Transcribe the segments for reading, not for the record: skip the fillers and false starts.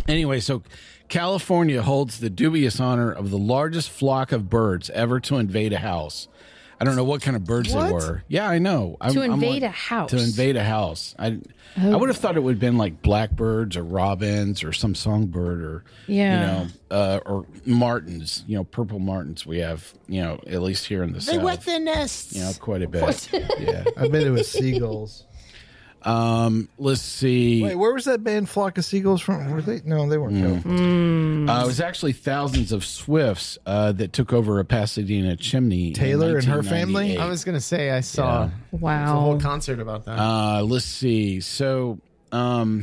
Anyway, so California holds the dubious honor of the largest flock of birds ever to invade a house. I don't know what kind of birds they were. Yeah, I know. To invade a house. To invade a house. I would have thought it would have been like blackbirds or robins or some songbird or or martins. Purple martins. We have at least here in the south. They wet their nests. Quite a bit. Yeah. I bet it was seagulls. Let's see. Wait, where was that band Flock of Seagulls from? Were they? No, they weren't. It was actually thousands of swifts that took over a Pasadena chimney. Taylor and her family? I was going to say, I saw Wow. there's a whole concert about that. Let's see. So, then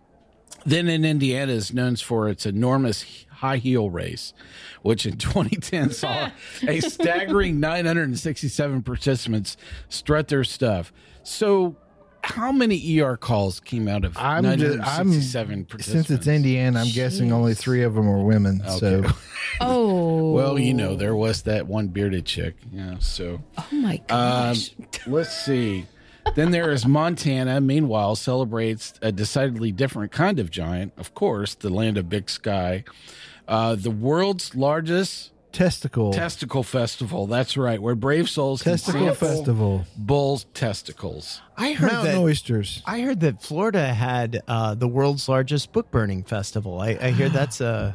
in Indiana is known for its enormous high heel race, which in 2010 saw a staggering 967 participants strut their stuff. So, how many ER calls came out of 967 participants? Since it's Indiana, I'm guessing only 3 of them were women. Okay. So, well, there was that one bearded chick. Yeah. So. Oh my gosh. Let's see. Then there is Montana. Meanwhile, celebrates a decidedly different kind of giant. Of course, the land of Big Sky, the world's largest Testicle festival. That's right, where brave souls Testicle Festival. Bulls' testicles. I heard Mountain oysters. I heard that Florida had the world's largest book burning festival. I hear that's a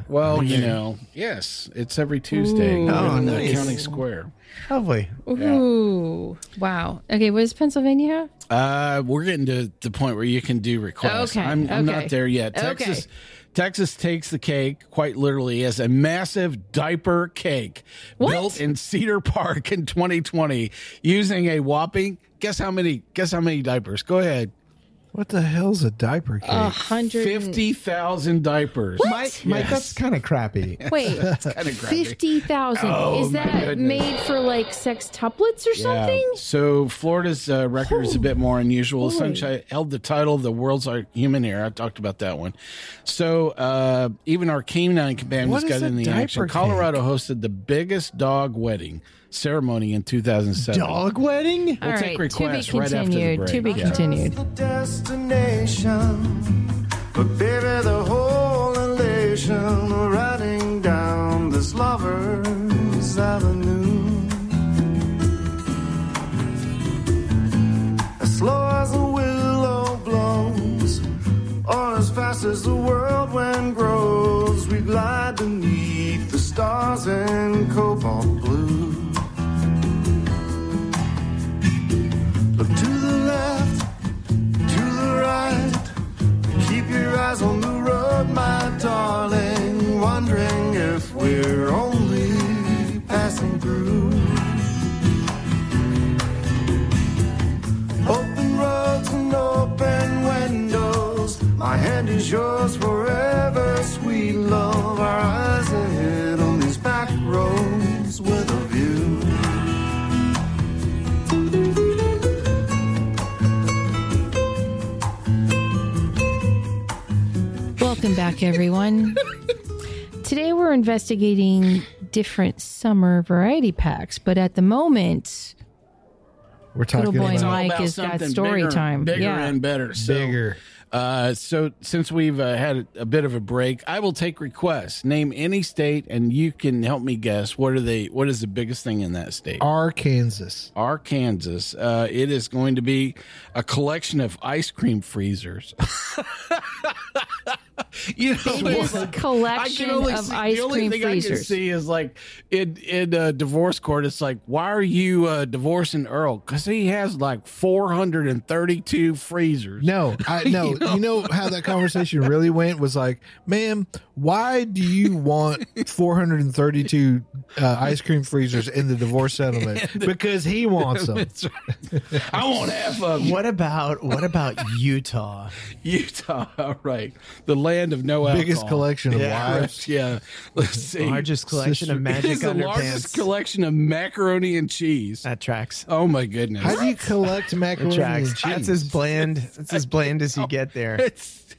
yes, it's every Tuesday in the county square. Lovely. Ooh, wow. Okay, what does Pennsylvania have? We're getting to the point where you can do requests. Okay, I'm not there yet. Texas takes the cake, quite literally, as a massive diaper cake built in Cedar Park in 2020 using a whopping, guess how many diapers? Go ahead. What the hell's a diaper cake? 50,000 diapers. Mike, that's kind of crappy. Wait, 50,000. Is that made for like sextuplets or something? So Florida's record is a bit more unusual. Sunshine held the title of the world's human hair. I talked about that one. So even our canine companions got in the action. Colorado hosted the biggest dog wedding ceremony in 2007. Dog wedding? We'll take requests right after the break. To be continued. The destination, but baby, the whole elation, we're riding down this lover's avenue. As slow as a willow blows, or as fast as the whirlwind grows, we glide beneath the stars in cobalt blue. Look to the left, to the right, keep your eyes on the road, my darling, wondering if we're only passing through. Open roads and open windows, my hand is yours forever, sweet love, our eyes ahead on these back roads with a view. Welcome back, everyone. Today we're investigating different summer variety packs, but at the moment, we're talking little boy about Mike has got story time. Bigger and better. Bigger. So since we've had a bit of a break, I will take requests. Name any state, and you can help me guess what is the biggest thing in that state? Arkansas. It is going to be a collection of ice cream freezers. biggest collection of ice cream freezers. The only thing I can see is like in a divorce court, it's like, why are you divorcing Earl? Because he has like 432 freezers. No. You know how that conversation really went was like, ma'am, why do you want 432 ice cream freezers in the divorce settlement? Because he wants them. I want half of them. What about Utah? Utah, right. The land of no alcohol. Biggest collection of wives. Yeah. Let's see. Largest collection of magic It's the largest underpants. collection of macaroni and cheese. That tracks. Oh my goodness. How do you collect macaroni and cheese? That's as bland as you get there.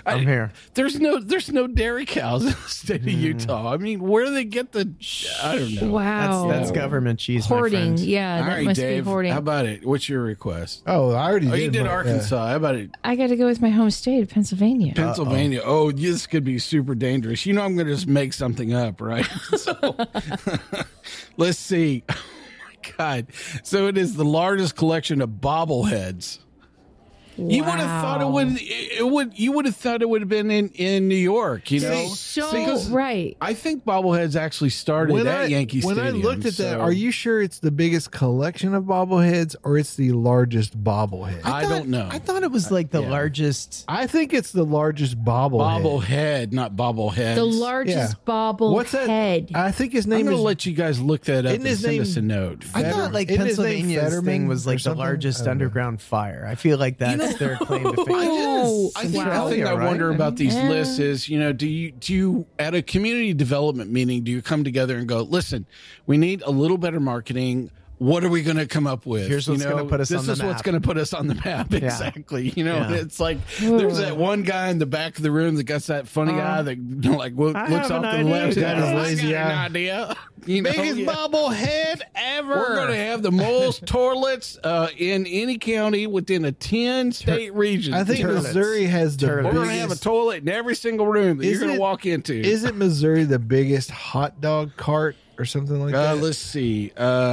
I'm here. There's no dairy cows in the state of Utah. I mean, where do they get the? I don't know. Wow. That's government cheese, my Hoarding. friends. Yeah, All that right, must Dave. be hoarding. How about it? What's your request? Oh, I already Oh, did. you did my- Arkansas. How about it? I got to go with my home state of Pennsylvania. Pennsylvania. Oh, this could be super dangerous. You know, I'm going to just make something up, right? So, let's see. Oh my God! So it is the largest collection of bobbleheads. You would have thought it would. It would. You would have thought it would have been in New York. You know, So right. I think bobbleheads actually started at Yankee when Stadium. I looked at that, so are you sure it's the biggest collection of bobbleheads or it's the largest bobblehead? I don't know. I thought it was like the largest. I think it's the largest bobblehead. Bobblehead, not bobbleheads. The largest Yeah. bobble What's that? head. I think his I'm name going is. to let you guys look that up Isn't and his send name us a note. I thought like Isn't his name Pennsylvania's thing Fetterman was or like the something? largest I don't know. underground fire. I feel like that's their claim to fame. Oh, I think the wow. thing I Right? wonder about these Yeah. lists is, you know, do you at a community development meeting, do you come together and go, listen, we need a little better marketing. What are we going to come up with? Here's what's You know, gonna put us this on the is what's map. going to put us on the map. Exactly. You know, Yeah. it's like there's that one guy in the back of the room that got that funny guy that like looks have off an to the idea. left. Got his "Oh, I lazy got an eye." idea. You know, Biggest bobblehead ever. We're going to have the most toilets in any county within a 10-state region. I think Turlets. Missouri has the We're going to have a biggest. toilet in every single room that you're going to walk into. Isn't Missouri the biggest hot dog cart or something like that? Let's see.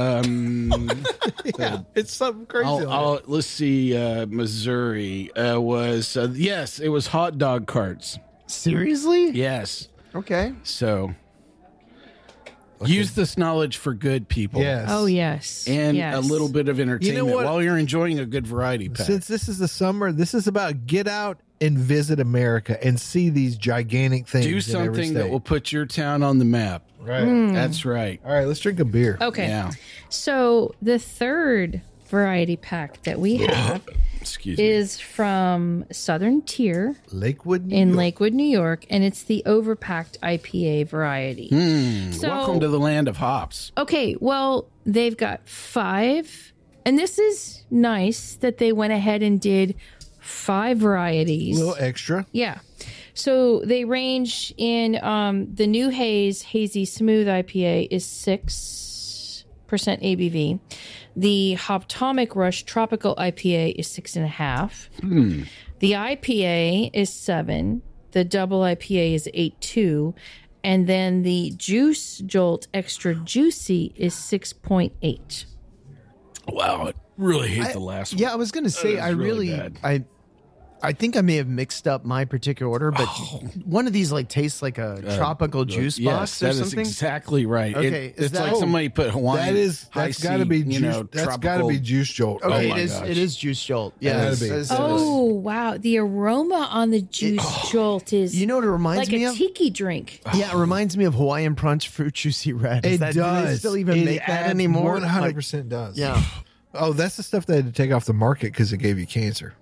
It's something crazy. Let's see. Missouri was yes, it was hot dog carts. Seriously? Yes. Okay. So use this knowledge for good, people. Yes. Oh yes. And yes. a little bit of entertainment what? while you're enjoying a good variety pack. Since this is the summer, this is about get out and visit America and see these gigantic things. Do in every something that state. will put your town on the map. Right. That's right. All right, let's drink a beer. Okay. Yeah. So the third variety pack that we have Excuse me. is from Southern Tier Lakewood, New in York. Lakewood, New York, and it's the overpacked IPA variety. So, Welcome to the land of hops. okay, well, they've got 5, and this is nice that they went ahead and did 5 varieties. A little extra. Yeah. So they range in the New Haze Hazy Smooth IPA is 6% ABV. The Hoptomic Rush Tropical IPA is 6.5. The IPA is 7. The double IPA is 8.2. And then the Juice Jolt Extra Juicy is 6.8. Wow, I really hate the last one. Yeah, I was gonna say That I is really really bad. I think I may have mixed up my particular order, but one of these like tastes like a tropical juice Yes, box or that is something. exactly right. Okay, is it's that- like somebody put Hawaiian. That's got to be juice. That's got to be juice jolt. Okay, my it is. gosh. It is Juice Jolt. Yeah, Yeah, that'd be. Oh, wow. The aroma on the Juice Jolt is You know what it reminds like me a of? tiki drink. Yeah, it reminds me of Hawaiian Punch Fruit Juicy Red. It Do they does. still even make that anymore? 100% does. Yeah. Oh, that's the stuff they had to take off the market because it gave you cancer.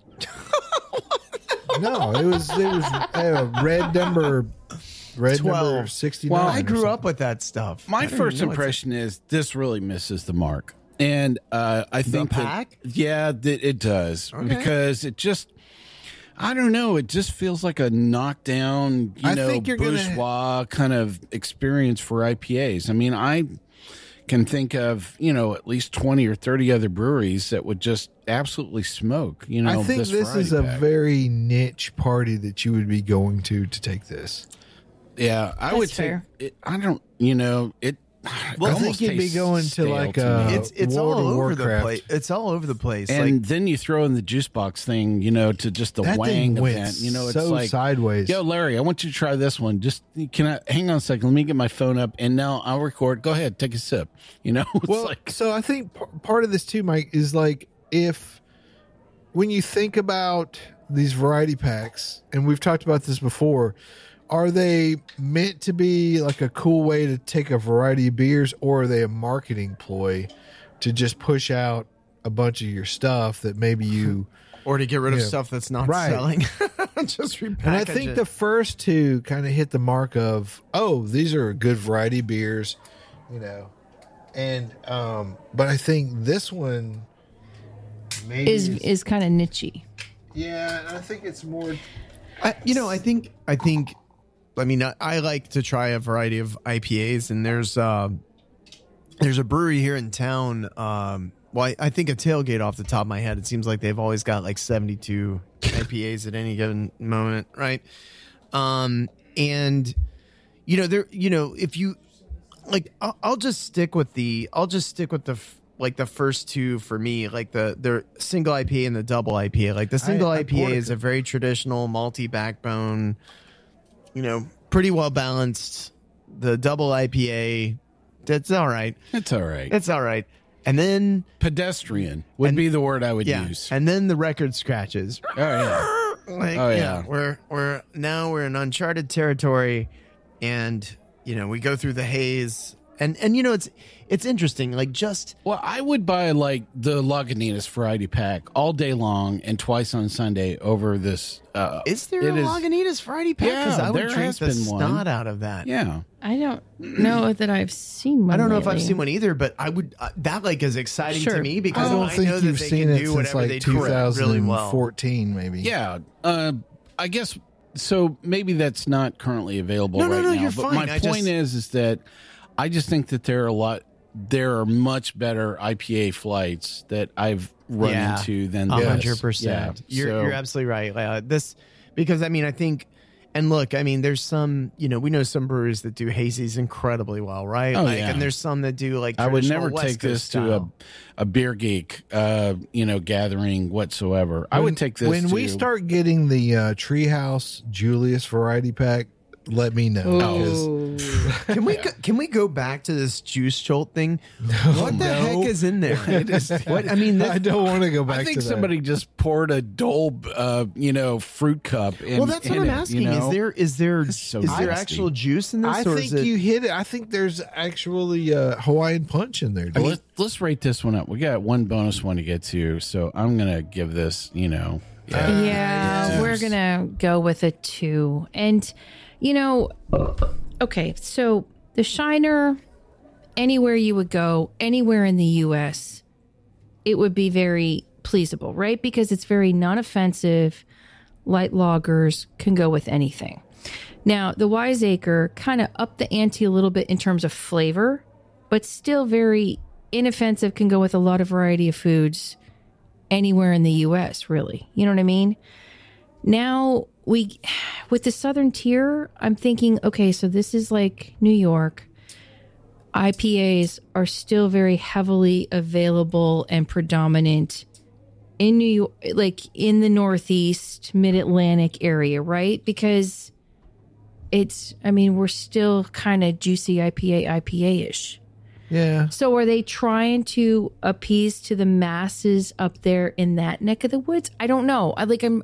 No, it was red number 12. 69. Well, I grew up with that stuff. My I didn't first know it's- impression is this really misses the mark, and I think pack? that it does because it just. I don't know. It just feels like a knockdown, I think you're gonna- bourgeois kind of experience for IPAs. I mean, I can think of, at least 20 or 30 other breweries that would just absolutely smoke, I think this is a variety pack. very niche party that you would be going to take this. Yeah, I That's would say fair. I don't, it Well, I almost think you'd be tastes going to stale like me. It's all World of over the Warcraft. place. It's all over the place. And like then you throw in the juice box thing, to just the That Wang thing went event. It's so like sideways. Yo, Larry, I want you to try this one. Just can I hang on a second? Let me get my phone up, and now I'll record. Go ahead, take a sip. It's Well, like so I think part of this too, Mike, is like when you think about these variety packs, and we've talked about this before, are they meant to be like a cool way to take a variety of beers, or are they a marketing ploy to just push out a bunch of your stuff that maybe you or to get rid of Yeah. stuff that's not Right. selling. Just repackage And I think it. the first two kind of hit the mark of, oh, these are good variety beers, and but I think this one maybe Is kind of nichey. yeah, and I think it's more. I mean, I like to try a variety of IPAs, and there's a brewery here in town. I think a Tailgate off the top of my head. It seems like they've always got like 72 IPAs at any given moment, right? And if you like, I'll just stick with the the first two for me, like the single IPA and the double IPA. Like the single IPA is a very traditional malty backbone, pretty well balanced. The double IPA, that's all right. It's all right. It's all right. And then Pedestrian would be the word I would use. And then the record scratches. Oh yeah. We're in uncharted territory, and we go through the haze, and it's interesting. Like I would buy like the Lagunitas variety pack all day long and twice on Sunday over this. Is there a Lagunitas variety pack? Yeah, I would there drink has the been snot one. out of that. Yeah. I don't know that I've seen one. I don't know if lately. I've seen one either, but I would. That like is exciting Sure. to me because I don't know think that you've they seen can it do since whatever like they do really well. 2014, maybe. Yeah. I guess so. Maybe that's not currently available No, right now. you're but fine. my point is that I just think that there are much better IPA flights that I've run into than this. 100%. You're absolutely right. Because I mean, I think, and look, I mean, there's some, we know some breweries that do hazies incredibly well, right? Oh, yeah. And there's some that do like I would traditional never West take Coast this style. to a beer geek, gathering whatsoever. I would take this when we start getting the Treehouse Julius variety pack. Let me know. Ooh. Can we go back to this Juice Jolt thing? What the heck is in there? What I mean, I don't want to go back I think to that. somebody just poured a Dolb, fruit cup. that's what I'm asking. Is there so is there nasty. actual juice in this? I or think is it, you hit it. I think there's actually Hawaiian punch in there. I mean, let's rate this one up. We got one bonus one to get to, so I'm gonna give this. We're gonna go with a 2. And okay, so the Shiner, anywhere you would go, anywhere in the U.S., it would be very pleasable, right? Because it's very non-offensive. Light lagers can go with anything. Now, the Wiseacre kind of upped the ante a little bit in terms of flavor, but still very inoffensive, can go with a lot of variety of foods anywhere in the U.S., really. You know what I mean? Now, with the Southern Tier, I'm thinking, okay, so this is like New York. IPAs are still very heavily available and predominant in New York, like in the Northeast, Mid-Atlantic area, right? Because we're still kind of juicy IPA-ish. Yeah. So are they trying to appease to the masses up there in that neck of the woods? I don't know.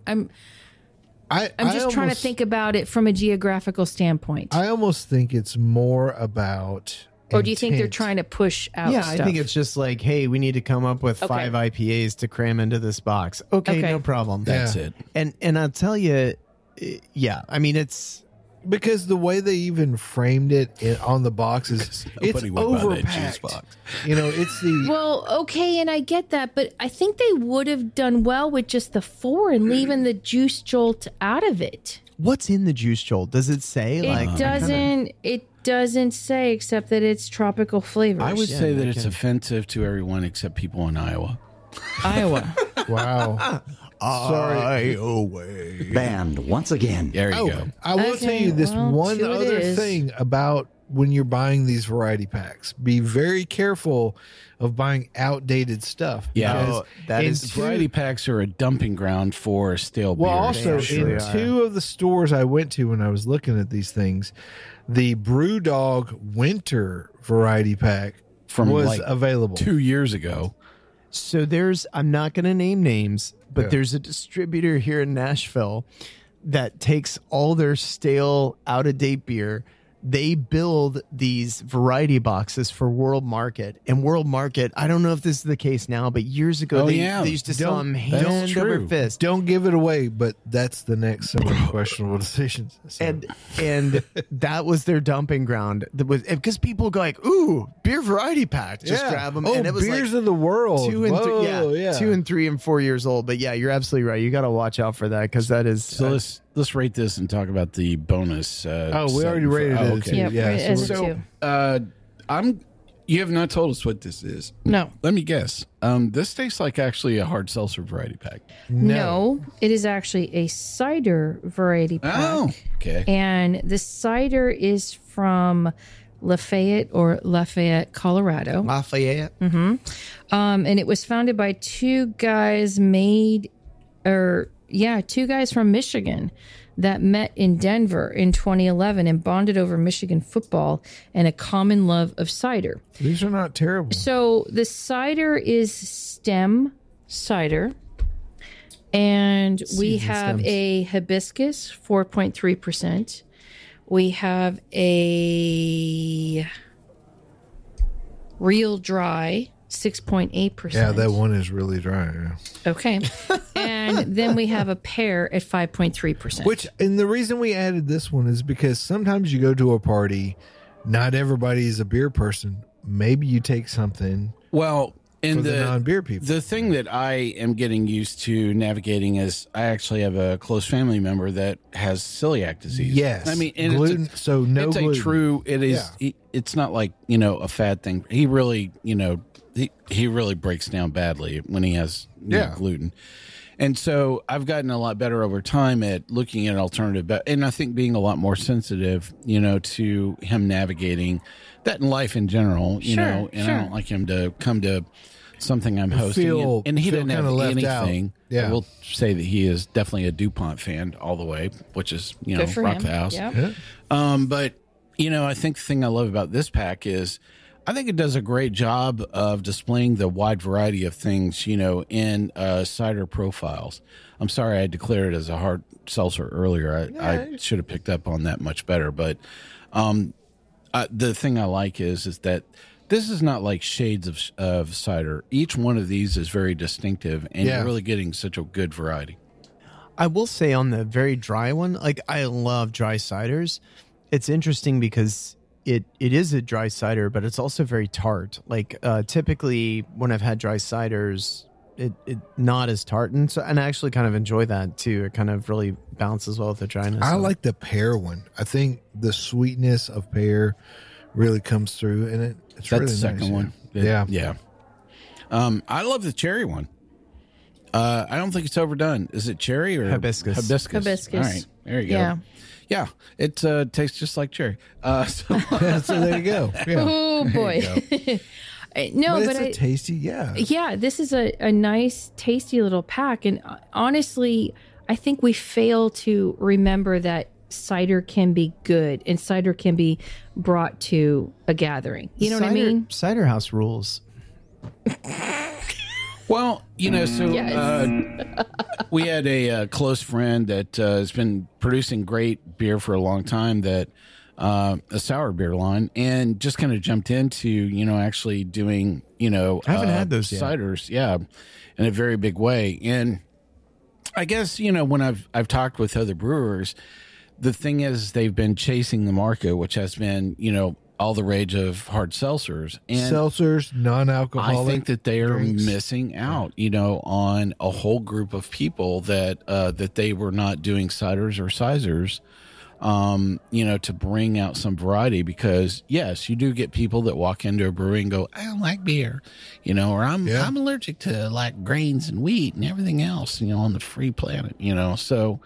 I'm just trying to think about it from a geographical standpoint. I almost think it's more about. Or do you think they're intent. trying to push out Yeah, stuff? I think it's just like, hey, we need to come up with 5 IPAs to cram into this box. Okay, no problem. That's it. And I'll tell you, yeah, I mean, it's because the way they even framed it on the box is it's Nobody would buy that juice overpacked. box. It's the Well, okay, and I get that, but I think they would have done well with just the 4 and leaving the Juice Jolt out of it. what's in the Juice Jolt? Does it say? It doesn't say, except that it's tropical flavors. I would say that it's offensive to everyone except people in Iowa. Iowa. wow. Sorry. Banned once again. There you go. I will Okay, tell you this well, one 2 it other is. thing about when you're buying these variety packs. Be very careful of buying outdated stuff. Yeah. because that in is Variety packs are a dumping ground for stale beer. Well, also actually in are. 2 of the stores I went to when I was looking at these things, the BrewDog Winter variety pack From was like available. 2 years ago. So I'm not going to name names, but there's a distributor here in Nashville that takes all their stale, out-of-date beer. They build these variety boxes for World Market. And World Market, I don't know if this is the case now, but years ago, they used to sell them hand over fist. Don't give it away, but that's the next some of the questionable decisions. So. And that was their dumping ground. Because people go like, ooh, beer variety pack. Just grab them. Oh, and it was beers like of the world. 2 and Whoa, 3, 2 and 3 and 4 years old. But yeah, you're absolutely right. You got to watch out for that because that is So let's let's rate this and talk about the bonus. We segment already rated it. okay. Yeah, Yeah, right, so as a we're- two. You have not told us what this is. No. Let me guess. This tastes like actually a hard seltzer variety pack. No, it is actually a cider variety pack. Oh, okay. And the cider is from Lafayette, Colorado. Lafayette. And it was founded by two guys from Michigan that met in Denver in 2011 and bonded over Michigan football and a common love of cider. These are not terrible. So the cider is stem cider. And we Seeds and have stems. a hibiscus, 4.3%. We have a real dry, 6.8%. Yeah, that one is really dry. Yeah. Okay. And then we have a pear at 5.3%. Which, and the reason we added this one is because sometimes you go to a party, not everybody is a beer person. Maybe you take something Well, in for the non-beer people. The thing that I am getting used to navigating is I actually have a close family member that has celiac disease. Yes. I mean, and gluten. It's So no it's gluten. a true. It is. It's not like a fad thing. He really, he really breaks down badly when he has gluten. And so I've gotten a lot better over time at looking at alternative, and I think being a lot more sensitive, to him navigating that in life in general, Sure, and sure. I don't like him to come to something I'm hosting, Feel- and he feel didn't have kinda left anything. out. Yeah. I will say that he is definitely a DuPont fan all the way, which is Good for rock him. the house. Yep. But I think the thing I love about this pack is I think it does a great job of displaying the wide variety of things, in cider profiles. I'm sorry I declared it as a hard seltzer earlier. I should have picked up on that much better. But the thing I like is that this is not like shades of cider. Each one of these is very distinctive, and you're really getting such a good variety. I will say on the very dry one, like I love dry ciders. It's interesting because it is a dry cider, but it's also very tart. Like typically when I've had dry ciders, it not as tart, and I actually kind of enjoy that too. It kind of really balances well with the dryness. I like the pear one. I think the sweetness of pear really comes through, and it's That's really the second nice, one. Yeah. I love the cherry one. I don't think it's overdone. Is it cherry or Hibiscus. Hibiscus. All right, there you go. Yeah. Yeah, it tastes just like cherry. So So there you go. Yeah. Oh, boy. No, but it's a tasty, yeah, this is a nice, tasty little pack. And honestly, I think we fail to remember that cider can be good and cider can be brought to a gathering. You know what I mean? Cider house rules. Well, so Yes. we had a close friend that has been producing great beer for a long time, that a sour beer line, and just kind of jumped into, actually doing, I haven't had those yet. ciders, in a very big way. And I guess, when I've talked with other brewers, the thing is they've been chasing the market, which has been, all the rage of hard seltzers. And seltzers, non-alcoholic. I think that they are drinks. missing out, on a whole group of people that that they were not doing ciders or sizers, to bring out some variety. Because yes, you do get people that walk into a brewery and go, "I don't like beer," or I'm allergic to like grains and wheat and everything else, on the free planet, So,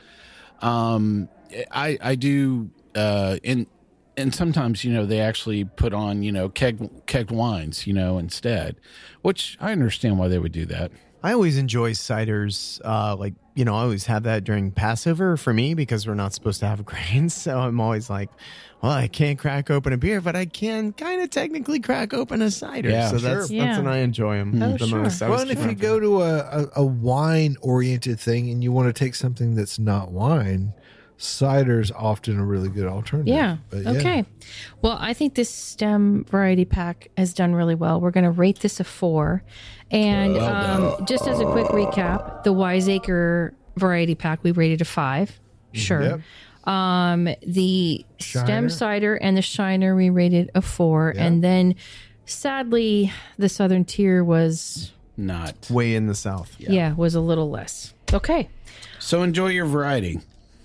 I do, and sometimes, they actually put on, kegged wines, instead, which I understand why they would do that. I always enjoy ciders. I always have that during Passover for me because we're not supposed to have grains. So I'm always like, well, I can't crack open a beer, but I can kind of technically crack open a cider. Yeah, so sure. that's Yeah. when I enjoy them Oh, the sure. most. I Well, was and if you trying- go to a wine-oriented thing and you want to take something that's not wine, cider's often a really good alternative. Yeah. But Okay. Well, I think this stem variety pack has done really well. We're going to rate this a 4. And just as a quick recap, the Wiseacre variety pack we rated a 5. Sure. Yep. The Shiner. stem cider and the Shiner we rated a 4. Yeah. And then sadly, the Southern Tier was Not. way in the South. was a little less. Okay. So enjoy your variety.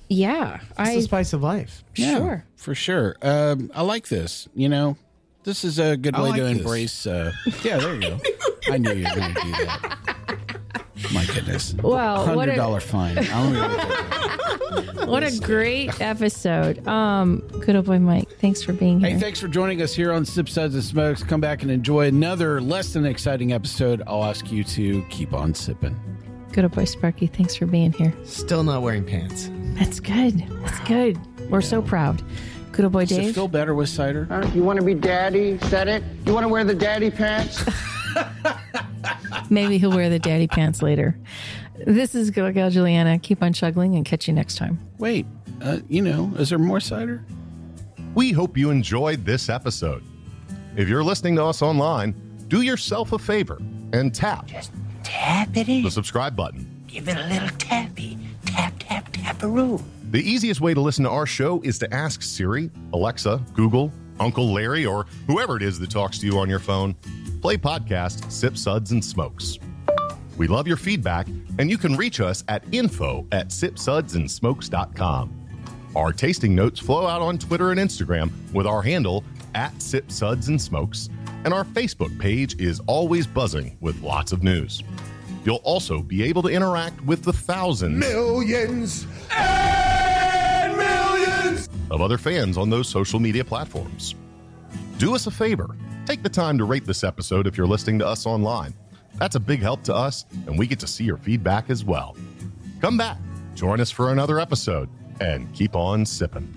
Yeah, It's the spice of life. Yeah, Sure. for sure. I like this. This is a good I way like to this. embrace. Yeah, there you go. I knew you were going to do that. My goodness. Well, what a- $100 fine. I'm gonna write that What a great episode. Good old boy Mike, thanks for being down. here. Hey, thanks for joining us here on Sip Suds and Smokes. Come back and enjoy another less than exciting episode. I'll ask you to keep on sipping. Good old boy Sparky, thanks for being here. Still not wearing pants. That's good. That's good. We're so proud. Good old boy Does it Dave. feel better with cider? You want to be daddy? Said it? You want to wear the daddy pants? Maybe he'll wear the daddy pants later. This is Girl Gal Juliana. Keep on chuggling and catch you next time. Wait, is there more cider? We hope you enjoyed this episode. If you're listening to us online, do yourself a favor and tap Tap it in. the subscribe button. Give it a little tappy. Tap, tap, tap-a-roo. The easiest way to listen to our show is to ask Siri, Alexa, Google, Uncle Larry, or whoever it is that talks to you on your phone. Play podcast Sip Suds and Smokes. We love your feedback, and you can reach us at info@sipsudsandsmokes.com. Our tasting notes flow out on Twitter and Instagram with our handle @SipSudsAndSmokes, and our Facebook page is always buzzing with lots of news. You'll also be able to interact with the thousands Millions and millions. of other fans on those social media platforms. Do us a favor. Take the time to rate this episode if you're listening to us online. That's a big help to us, and we get to see your feedback as well. Come back, join us for another episode, and keep on sipping.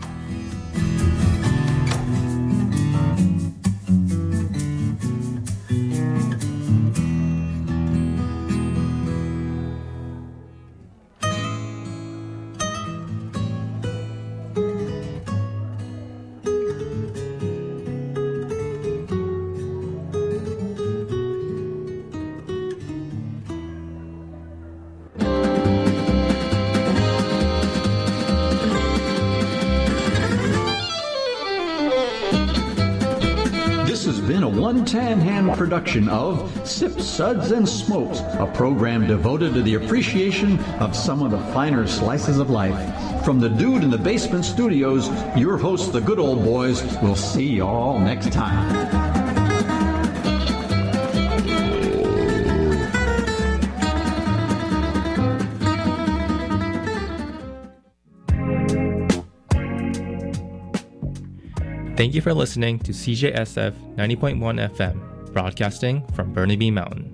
This has been a one-tan hand production of Sip Suds and Smokes, a program devoted to the appreciation of some of the finer slices of life. From the Dude in the Basement Studios, your hosts, the Good Old Boys, will see you all next time. Thank you for listening to CJSF 90.1 FM, broadcasting from Burnaby Mountain.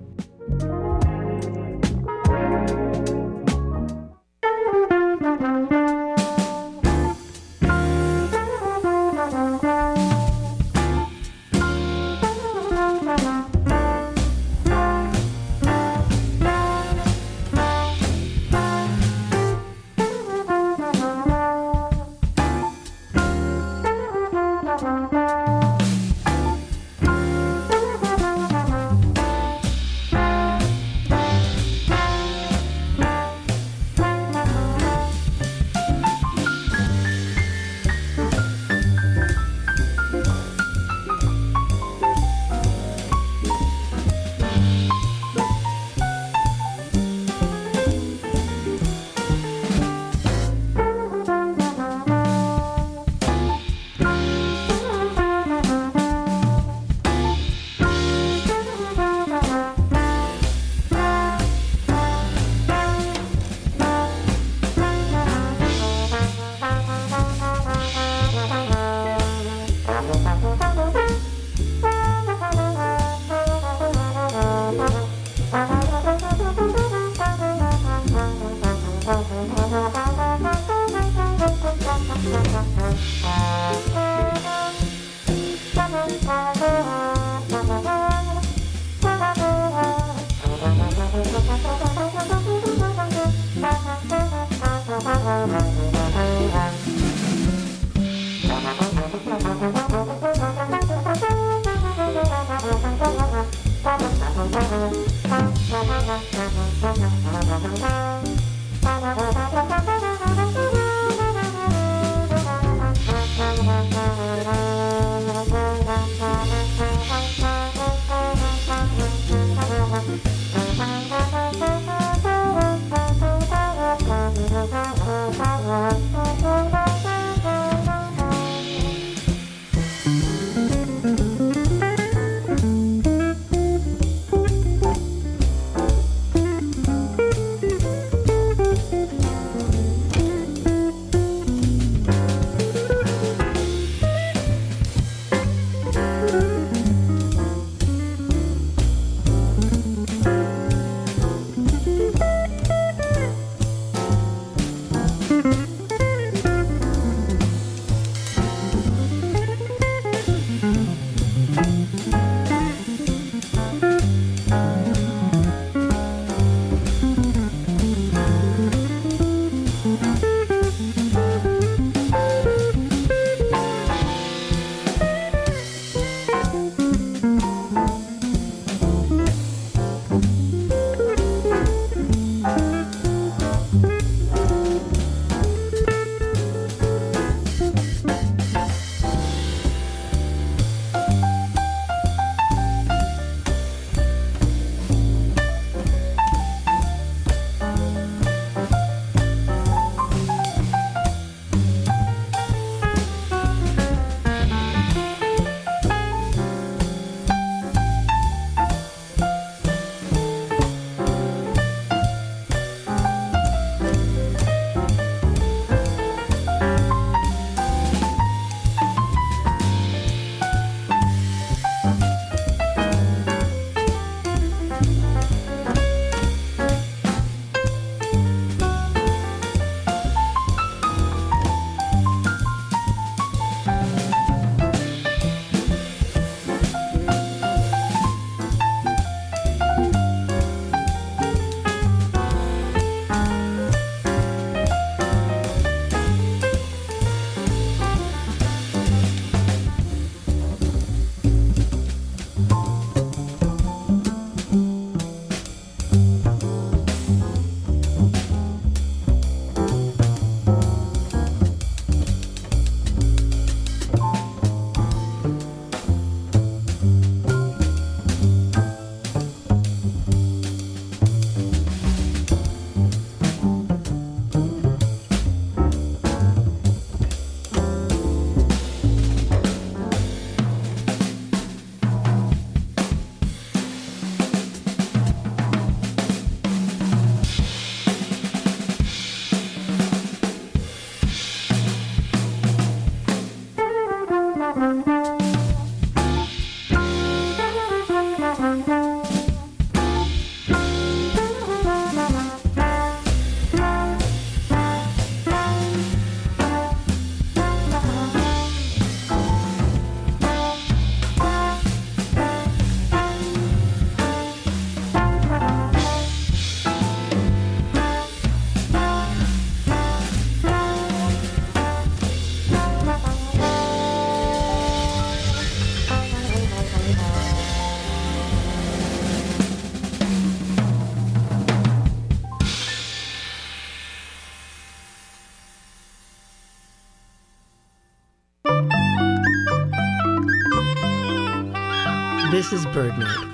This is BirdNote.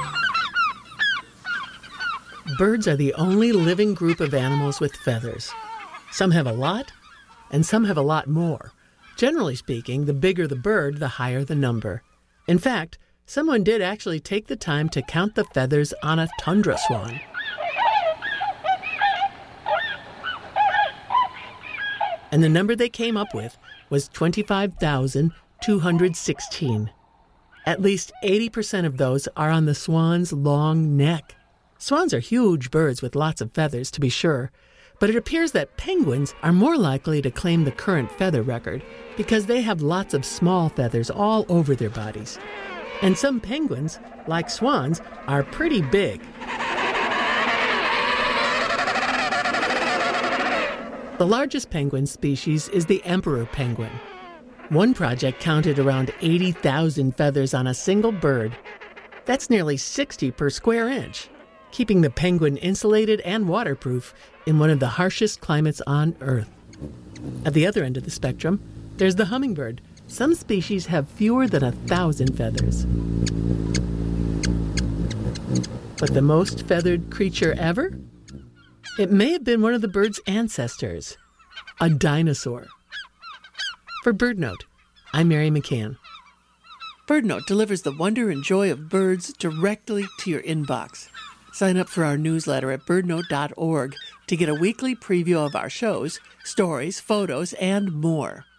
Birds are the only living group of animals with feathers. Some have a lot, and some have a lot more. Generally speaking, the bigger the bird, the higher the number. In fact, someone did actually take the time to count the feathers on a tundra swan. And the number they came up with was 25,216. At least 80% of those are on the swan's long neck. Swans are huge birds with lots of feathers, to be sure, but it appears that penguins are more likely to claim the current feather record because they have lots of small feathers all over their bodies. And some penguins, like swans, are pretty big. The largest penguin species is the emperor penguin. One project counted around 80,000 feathers on a single bird. That's nearly 60 per square inch, keeping the penguin insulated and waterproof in one of the harshest climates on Earth. At the other end of the spectrum, there's the hummingbird. Some species have fewer than 1,000 feathers. But the most feathered creature ever? It may have been one of the bird's ancestors, a dinosaur. For BirdNote, I'm Mary McCann. BirdNote delivers the wonder and joy of birds directly to your inbox. Sign up for our newsletter at birdnote.org to get a weekly preview of our shows, stories, photos, and more.